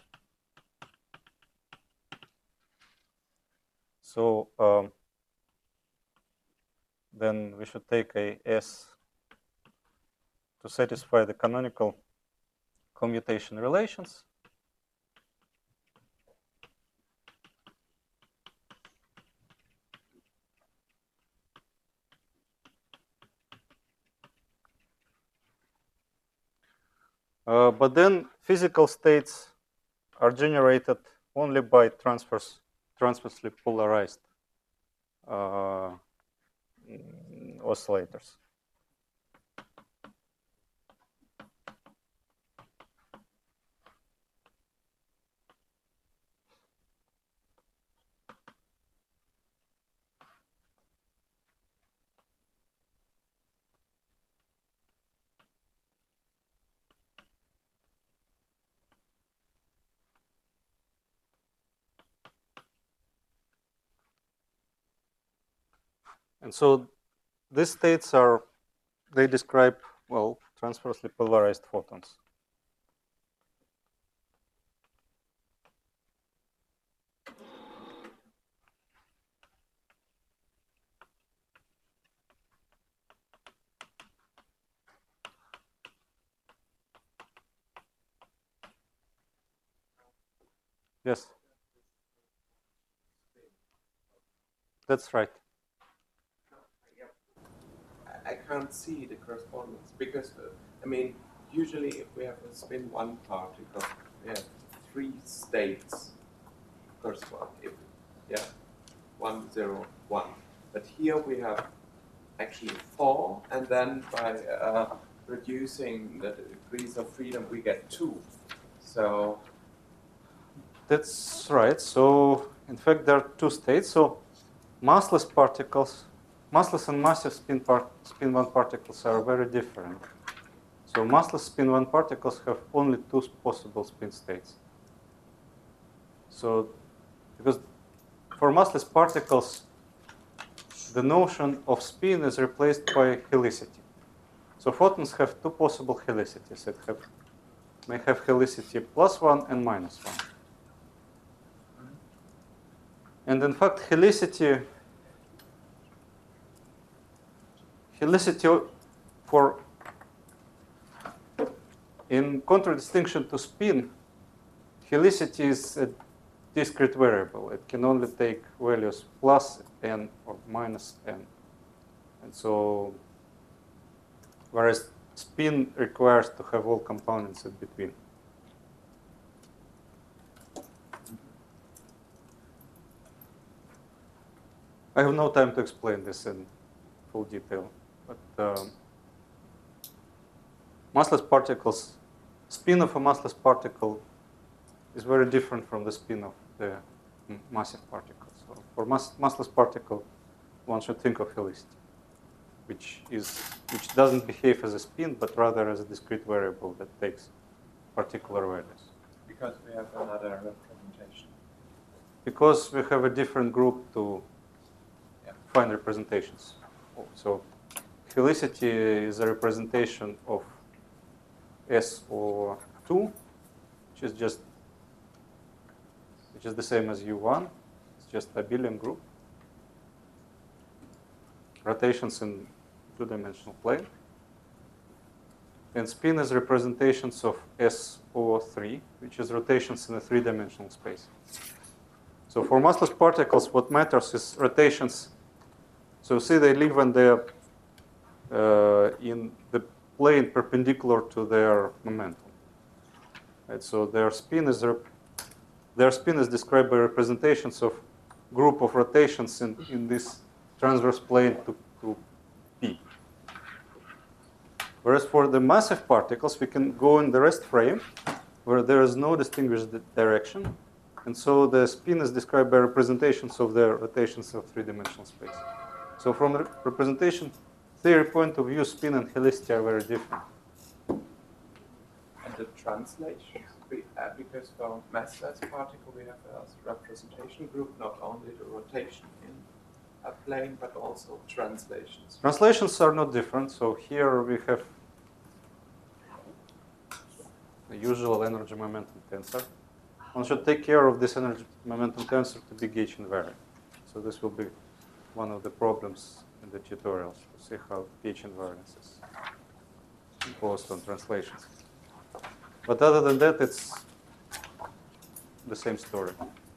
So um, then we should take a S to satisfy the canonical commutation relations. Uh, but then physical states are generated only by transverse, transversely polarized uh, oscillators. And so these states are, they describe, well, transversely polarized photons. Yes. That's right. I can't see the correspondence because, uh, I mean, usually if we have a spin one particle, we have three states correspond. If, yeah, one, zero, one. But here we have actually four, and then by uh, reducing the degrees of freedom, we get two. So That's right. So in fact, there are two states. So massless particles, massless and massive spin, part, spin one particles are very different. So massless spin one particles have only two possible spin states. So because for massless particles, the notion of spin is replaced by helicity. So photons have two possible helicities. It have, may have helicity plus one and minus one. And in fact, helicity, helicity for, in contradistinction to spin, helicity is a discrete variable. It can only take values plus n or minus n. And so, whereas spin requires to have all components in between. I have no time to explain this in full detail, but um, massless particles, spin of a massless particle is very different from the spin of the massive particle. So for mass, massless particle, one should think of helicity, which is which doesn't behave as a spin, but rather as a discrete variable that takes particular values. because we have another representation. Because we have a different group to find representations. So helicity is a representation of S O two, which is just which is the same as U one. It's just a abelian group. Rotations in two-dimensional plane. And spin is representations of S O three, which is rotations in a three-dimensional space. So for massless particles, what matters is rotations. So see, they live in the uh, in the plane perpendicular to their momentum. Right? So their spin is their spin is described by representations of group of rotations in, in this transverse plane to, to P. Whereas for the massive particles, we can go in the rest frame where there is no distinguished di- direction. And so the spin is described by representations of the rotations of three-dimensional space. So from the representation theory point of view, spin and helicity are very different. And the translations, we, uh, because for massless particle we have a representation group, not only the rotation in a plane, but also translations. Translations are not different. So here we have the usual energy momentum tensor. One should take care of this energy momentum tensor to be gauge invariant. So this will be one of the problems in the tutorials to see how gauge invariance is imposed on translations. But other than that, it's the same story.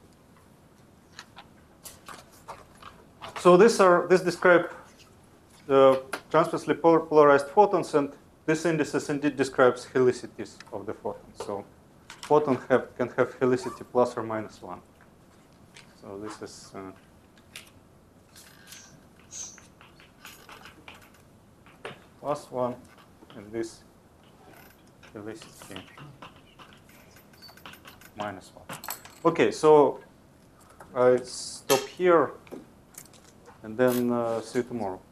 So these are this describe the transversely polar polarized photons, and this indices indeed describes helicities of the photons. So photon have, can have helicity plus or minus one. So this is uh, plus one, and this helicity minus one. Okay, so I stop here, and then uh, see you tomorrow.